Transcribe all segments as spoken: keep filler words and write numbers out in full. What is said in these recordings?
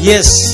Yes.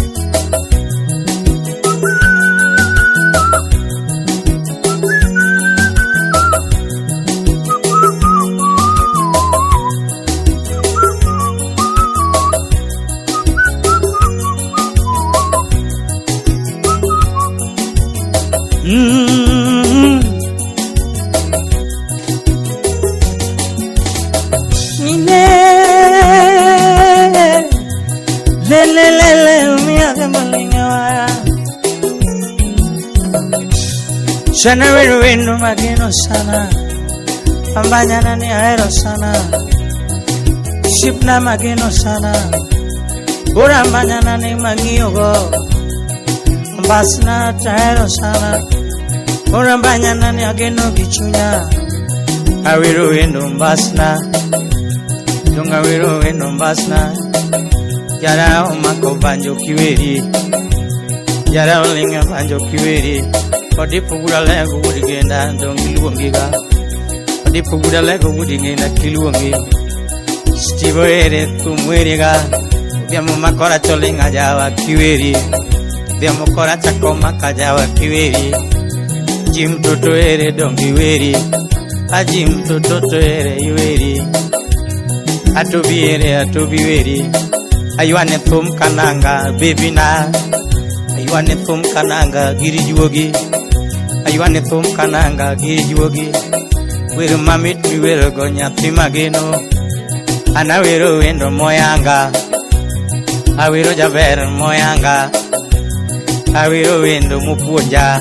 Mm-hmm. Le le le le mi hace malinga. Sana vero veno magino sana. Pambanyana ni aero sana. Shipna magino sana. Ora mbanyana ni magiogo. Basna taero sana. Ora mbanyana ni ageno gichunya. Awiro veno basna. Dunga wiro veno basna. Yara omako banjo kiweri. Yara olinga banjo kiweri. Odi pugura lego wudi genda dongi luongiga. Odi pugura lego wudi genda kiluongi. Stivo ere tumweriga. Diamo makora cholinga jawa kiweri. Diamo kora chakoma kajawa kiweri. Jim toto ere dongi weri. Ajim toto ere iweri. Atobi ere atobi weri. Aywane thum kananga baby na. Aywane thum kananga giri juogi. Aywane thum kananga giri juogi. Wero mamit mi wero go nyathi mageno. Ana wero wendo moyanga. Awero jaber moyanga. Awero wendo mupuonja.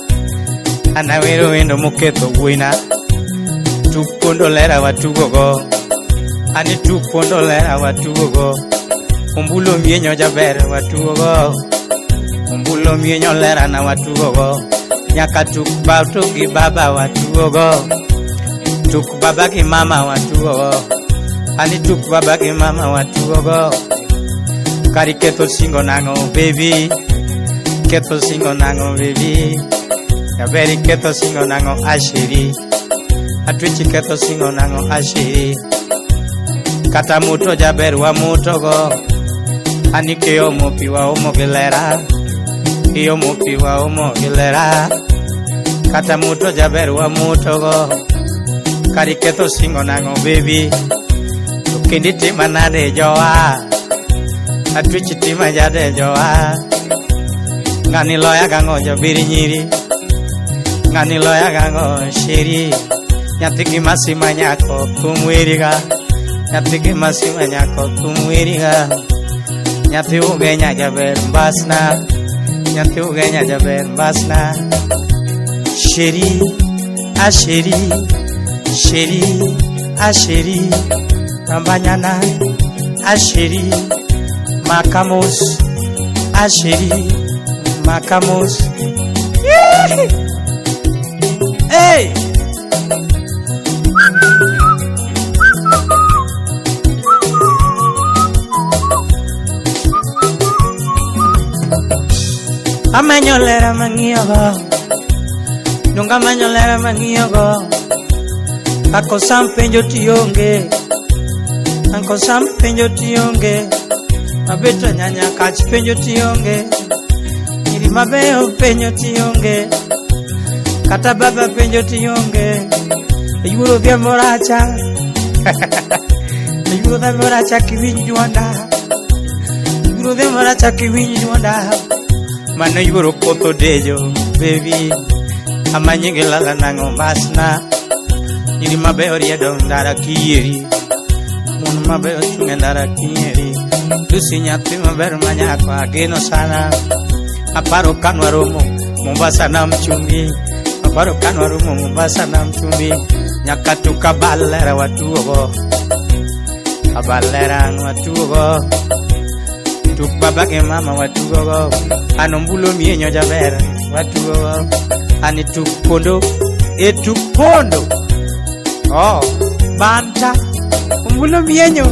Ana wero wendo muketho buina. Tupondo lera watugogo. Ani tupondo lera watugogo. Umbulo mienyo jaber watugogo. Umbulo mienyo lera na watugogo. Nyaka tuk bauto ki baba watugogo. Tuk baba ki mama watugogo. Ani tuk baba ki mama watugogo. Kari keto singo nango baby. Keto singo nango baby. Yaberi keto singo nango ashiri. Atwichi keto singo nango ashiri. Kata muto jaber wa mutogo. Ani keo mopi wa omo gelera. Keo mopi wa omo gelera. Kata muto jaber wa mutogo. Kari keto singo nango baby. Tukindi tima nade joa. Atwichi tima jade joa. Ngani loya gango jabiri nyiri. Ngani loya gango shiri. Nyatiki masi manyako kumwiriga. Nyatiki masi manyako kumwiriga. Nyati ugenya jaber basna. Nyati ugenya jaber basna. Shiri, ashiri, shiri, ashiri. Rambanyana, ashiri. Makamos, ashiri, makamos. Hey! Amanyolera mangiogo. Nunga manyolera mangiogo. Ako sampenjo tionge. Ako sampenjo tionge. Mabeto nyanya kach penjo tionge. Iri mabeo penjo tionge. Kata baba penjo tionge. Yuro vya moracha. Yuro vya moracha kiwinyi juanda. Yuro vya moracha kiwinyi juanda. Mano yuro koto dejo baby. Amanyinge lala nango basna. Iri mabeo riedo ndara kieri. Mun mabeo chunge ndara kieri. Tusi nyati maber manyako ageno sana. Aparo kanwaromo Mombasa na mchumbi. Aparo kanwaromo Mombasa na mchumbi. Nyakatu kabalera watuogo. Kabalera watuogo. Tuk baba ke mama watuogo. Anombulo mienyo jaber watuogo. Ani tuk pondo. E tuk pondo. Oh, banta. Umbulo mienyo.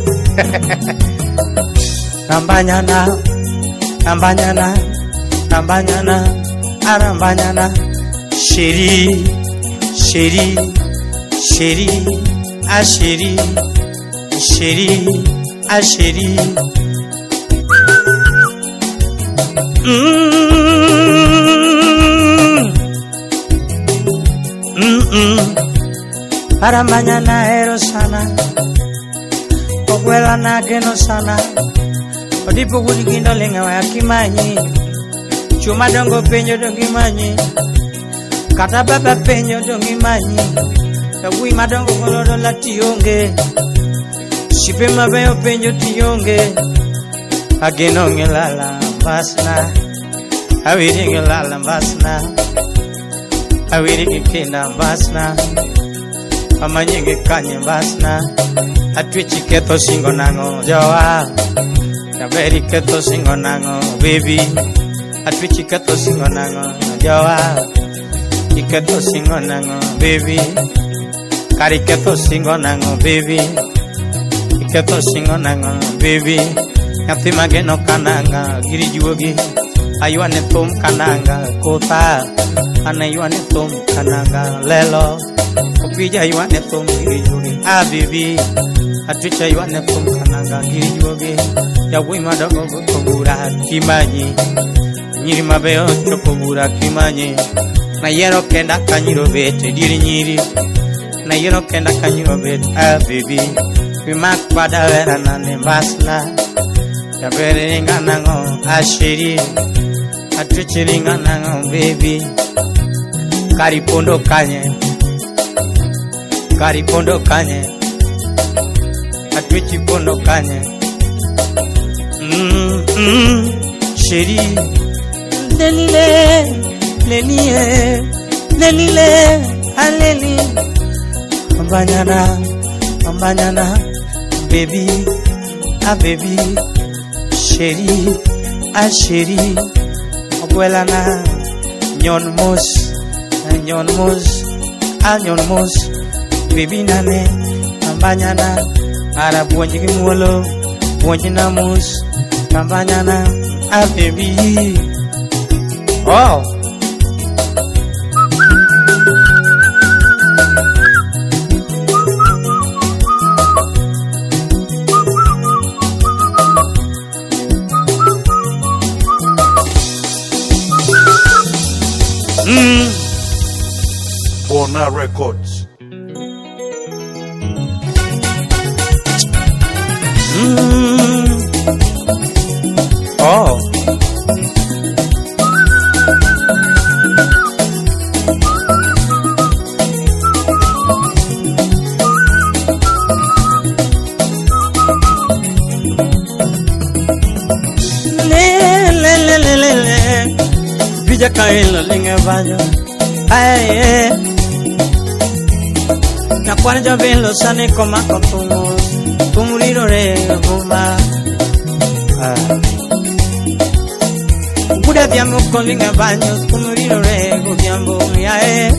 Rambanyana, rambanyana, rambanyana, arambanyana. Shiri, shiri, shiri, ashiri, shiri, ashiri. Mm mm. Para mañana ero sana. Okwela na geno sana. Odipo wudi gindo lenga wa kimanyi. Chuma dongo penyo dongi manyi. Kata baba penyo dongi manyi. Tawi madongo koloro la tionge. Sipe mabeyo penyo tionge. Ageno ngelala basna. Awiri ngelala basna. Awiri kikenda basna. Amanyenge kanye basna. Atwichi keto singo nango jawa. Kaberi keto singo nango baby. Atwichi keto singo nango jawa. Iketo singo nango baby. Kari keto singo nango baby. Iketo singo nango baby. Nyati mageno kananga giri juogi. Ayuane tom kananga kota. Ana yuane tom kananga lelo. Opija yuane tom giri juogi. Ah baby. Atwicha yuane tom kananga giri juogi. Yawi madogo kogura kimanyi. Nyiri mabeo chokogura kimanyi. Na yero kenda kanyiro bete diri nyiri. Na yero kenda kanyiro bete. Ah baby. Wimak pada vera nane basna. Kabere ringa nango ashiri. Atwichi ringa nango baby. Karipondo kanye. Karipondo kanye. Atwichi pondo kanye. Mm mm. Shiri. Lelile. Lelie. Lelile. Aleli. Ambanyana. Ambanyana. Baby. Ah baby. Sheri, ah sheri, okwela na nyon mos, nyon mos, ah nyon mos, baby nane, ambanyana, ara buonji kimuolo, buonji na mos, ambanyana, ah baby, oh. Mm. Bona Records. Mm. Oh. Le le le le le le. Vija kailo linge bajo. Ay. Na kwanja velo sane koma kotumo. Tumuriro re goma. Ah. Kuda diamo con linge bajo. Tumuriro re gobiambo ya eh.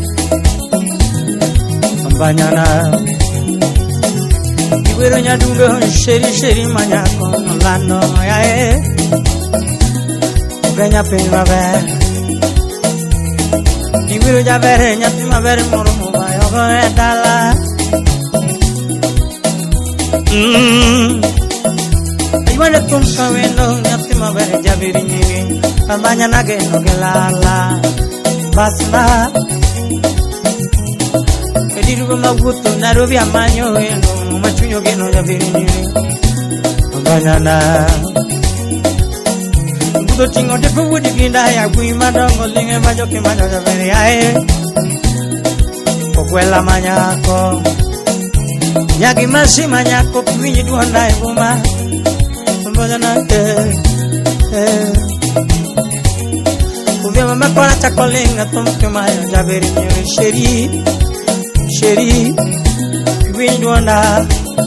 Ambanyana. Iwero nyadungo sheri sheri manyako lano ya eh. Ganya primavera. Iwiro javere nyati mavere moromo mayo dala. Mm. Iwane tumka wendo nyati mavere javiri nyiri. Ambanya nage no gelala. Basna. Edirugo maguto Nairobi amanyo wendo machunyo geno javiri nyiri. Ambanya na. Kudo tingo de kuwudi ginda ya gui madongo linge majo ke majo javeri ae. Okwela manyako. Nyagi masi manyako kuminyi duanda e buma. Mboja na eh eh. Kuvya mama kona chakolinga tumke majo javeri nyeri sheri. Sheri. Kuminyi duanda.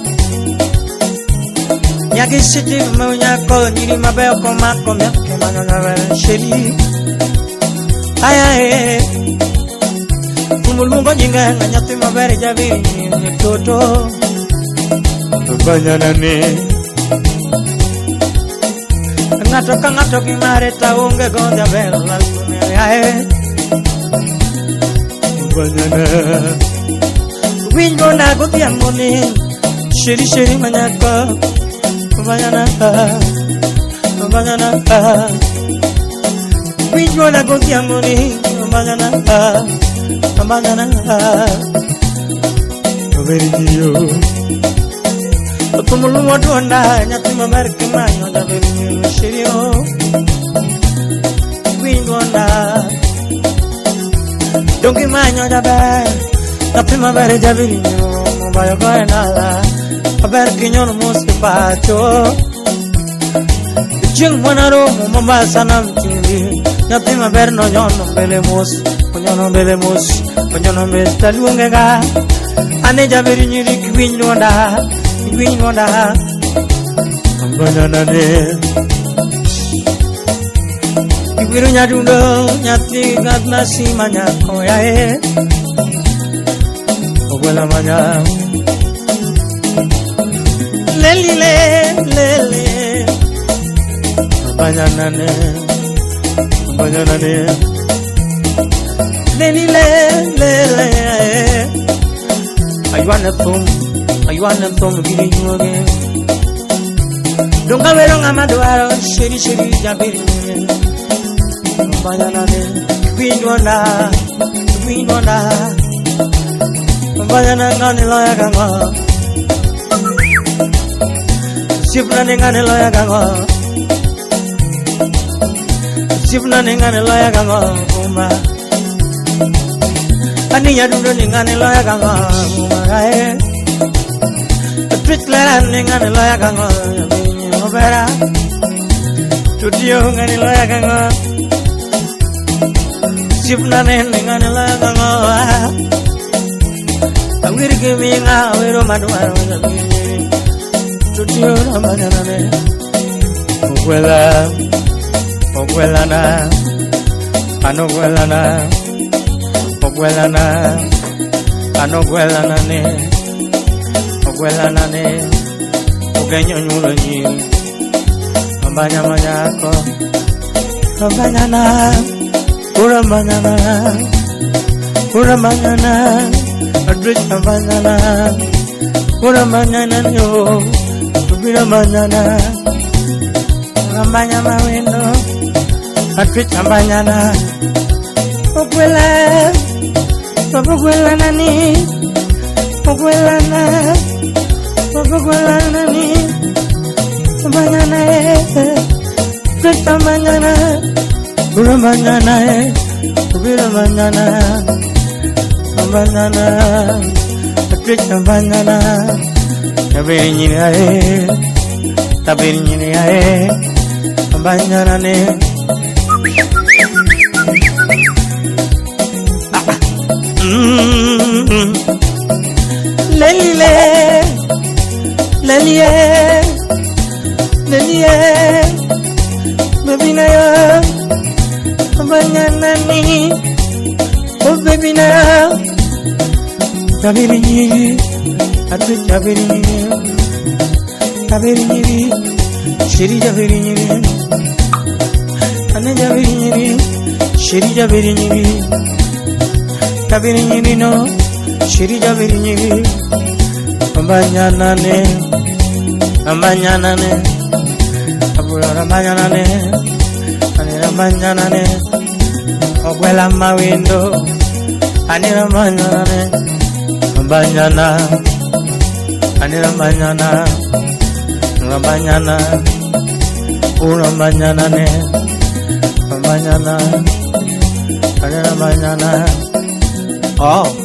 Nyagi siti manyako nyiri mabeo koma koma. Sheri ay ay kumulungo jinga nganyati mabere javiri ni toto banyana ne ngato kangato kimare taunge gonja bela lalune ay banyana wingo na gotiamoni sheri sheri manyako banyana banyana Winjo na gotiamo ni Mañana Mañana Overiyo Tumulu wadonda Nyatima barki manyo Javeriyo Shirio Winjo na Dongi manyo Jaber Nyatima barki Javeriyo Mbayo kore nala Barki nyono musi pacho Jing wanaro Mambasa na mchindi Nyatima berno nyono mbele musi Nyono mbele musi Nyono mbele taluongega Ane Javeri nyiri kiwinyi wanda Kiwinyi wanda Mbanyana ne Kiwiru nyadundo Nyati gatna si manya Koya e Ogwela manya Leli le Lele Mbanyana ne Mbanyana ne Leli le Lele Ayuana thum Ayuana thum Giri nyuage Dunga wero ngamadwaro Shiri shiri Javeri Mbanyana ne Kwinwanda Kwinwanda Mbanyana ngane loya ganga Sipna ngane loya ganga Sipna ngane loya ganga Kuma Aninya dundo ngane loya ganga Kuma eh Tritla ngane loya ganga Obera Tudio ngane loya ganga Sipna ngane loya ganga Awiri kimi nga awiro maduaro Tudio Mbanyana ne Ogwela Ogwela na Anogwela na Ogwela na Anogwela na ne Ogwela na ne Ogenyo nyulo nyi Mbanya manyako Mbanyana Ura mbanyana Ura mbanyana Adrit mbanyana Ura mbanyana yo Tubira mbanyana Mbanya mawendo Adrit mbanyana Ogwela Ogwela nani Ogwela na Ogwela nani Mbanyana Adrit mbanyana Ura mbanyana Tubira mbanyana Mbanyana Adrit mbanyana Javeri nyiri ae Javeri nyiri ae Mbanyana ne Lelile Lelie Lelie Bebina ya Mbanyana ni Oh bebina ya Javeri nyiri Adrit Javeri nyiri Javeri nyiri Shiri Javeri nyiri Ane Javeri nyiri Shiri Javeri nyiri Javeri nyiri no Shiri Javeri nyiri Mbanyana ne Mbanyana ne Abura Mbanyana ne Anira Mbanyana ne Ogwela mawendo Anira Mbanyana ne Mbanyana Anira Mbanyana Mbanyana Ura Mbanyana ne Mbanyana Anira Mbanyana Oh